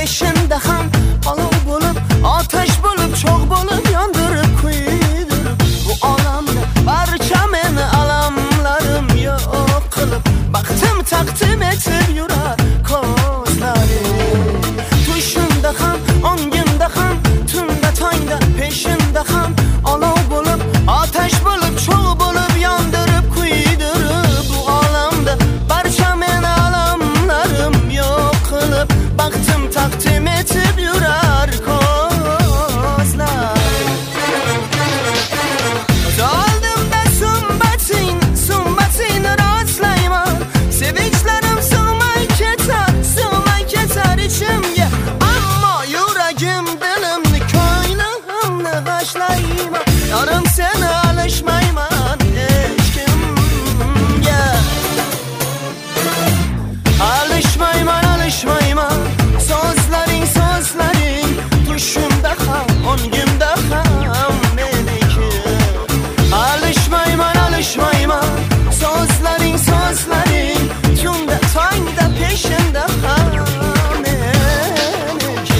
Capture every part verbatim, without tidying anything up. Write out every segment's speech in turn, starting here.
peşinde ham olov bo'lib, ateş bo'lib, cho'g' bo'lib yondirib kuydirib. Bu olamda barcha meni alamlarim yo'q qilib, baxtim taqdim etib yurar ko'zlaring. Tushimda ham, ongimda ham, tunda tongda peşinde ham olov bo'lib, ateş bo'lib, cho'g' bo'lib yondirib kuydirib. Bu olamda barcha meni alamlarim yo'q qilib, baxtim taqdim etib yurar ko'zlar. Oldimda sumbatin, sumbatinni rostlayman. Sevinchlarim sig'may ketar, sig'may ketar ichimga. Ammo yuragim, dilimni, ko'nglimni g'ashlayman. Yorim seni alishmayman hech kimga. Alishmayman, alishmayman. So'zlaring, so'zlaring tushimda ham, ongimda ham meniki. Alishmayman, alishmayman. So'zlaring, so'zlaring tunda tongda peşinde ham meniki.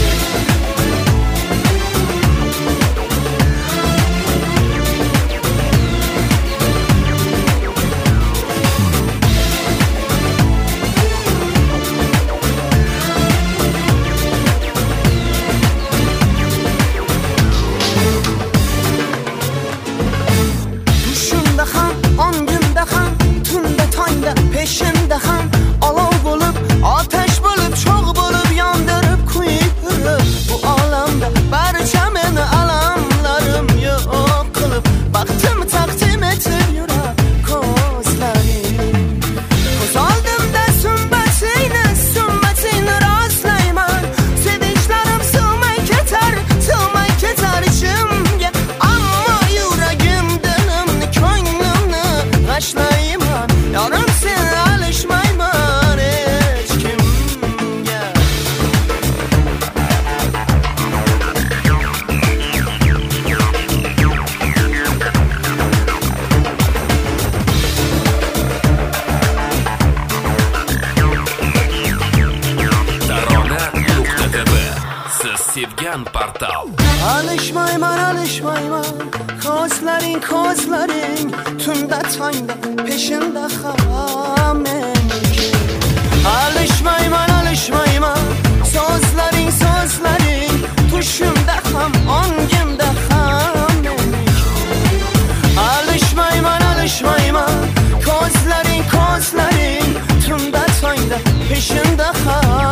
Tushimda ham, ongimda ham, tunda tongda peşinde ham olov bo'lib, ateş bo'lib, cho'g' bo'lib yondirib kuydirib. Bu olamda barcha meni alamlarim yo'q qilib, baxtim taqdim etib yurar ko'zlaring. Ko'z oldimda sumbatingni, sumbatingni rostlayman. Sevinchlarim sig'may ketar, sig'may ketar ichimga. Ammo yuragim, dilimni, ko'nglimni g'ashlayman. Yorim seni alishmayman hech kimga. Tarona nuqta tv siz sevgan portal. Alishmayman, alishmayman. Ko'zlaring, ko'zlaring tunda tongda peşinde ham meniki. Alishmayman, alishmayman. So'zlaring, so'zlaring tushimda ham, ongimda ham meniki. Alishmayman, alishmayman. Ko'zlaring, ko'zlaring tunda tongda peşinde ham